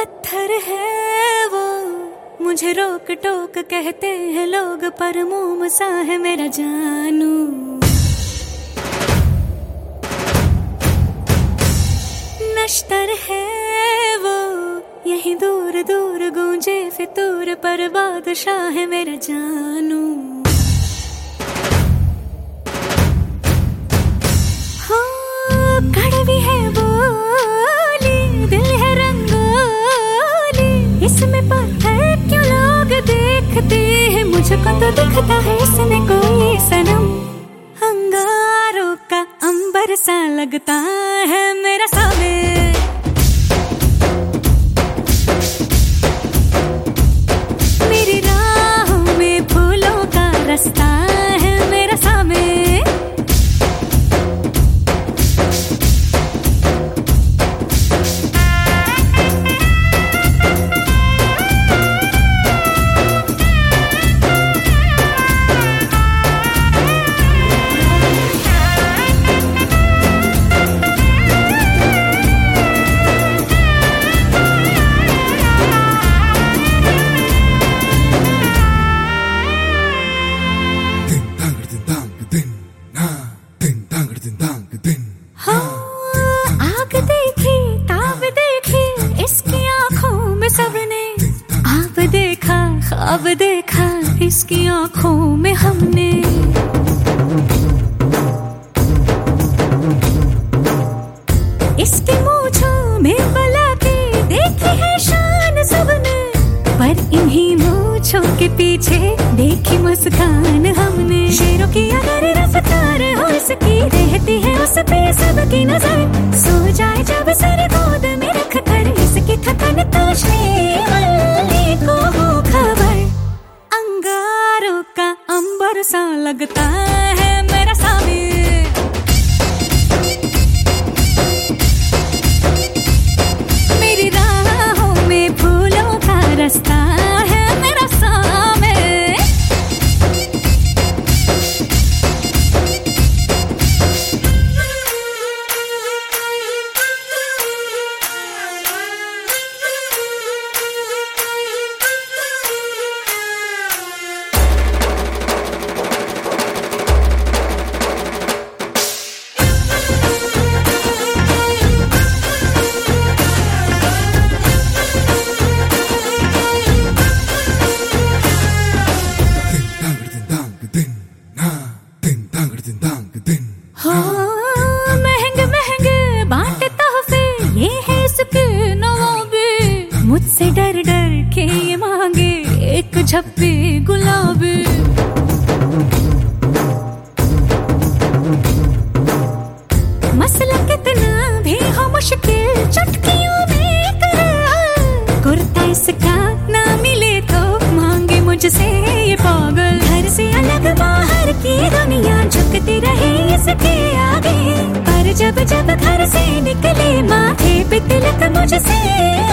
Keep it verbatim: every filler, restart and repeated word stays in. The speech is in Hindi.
पत्थर है वो, मुझे रोक टोक कहते हैं लोग, पर मोम सा है मेरा जानू। नश्तर है वो, यही दूर दूर गूंजे फितूर, पर बादशाह है मेरा जानू। हो कड़वी है बोली, दिल है रंगोली, इसमें पत्थर क्यों लोग देखते हैं, मुझको तो दिखता है इसमें कोई सनम। अंगारों का अंबर सा लगता है मेरा सामने, मेरी राहों में फूलों का रास्ता है मेरा सामने। आग देखी ताब देखी इसकी आंखों में सबने, आप देखा ख्वाब देखा इसकी आंखों में हमने। इसकी मूंछों में बला के देखी है शान सबने, पर इन्हीं मूंछों के पीछे देखी मुस्कान हमने। शेरों की अगर रफ्तार हो इसकी, रहती है उस पे सबकी नजर, सो जाए जब सर गोद में रख कर, इसकी थकन तो शेर को हो खबर। अंगारों का अंबर सा लगता है मेरा सामी, मेरी राहों में फूलों का रास्ता है मेरा सामे। महंगे महंगे बांटे तोहफे ये है इसके नवाबे, मुझसे डर डर के ये मांगे एक झप्पी गुलाबी। मसला कितना भी हो मुश्किल चुटकियों में कर, कुर्ता इसका ना मिले तो मांगे मुझसे ये पागल। घर से अलग बाहर की दुनिया झुकती रहे इसके आगे, पर जब जब घर से निकले माथे पे तिलक मुझसे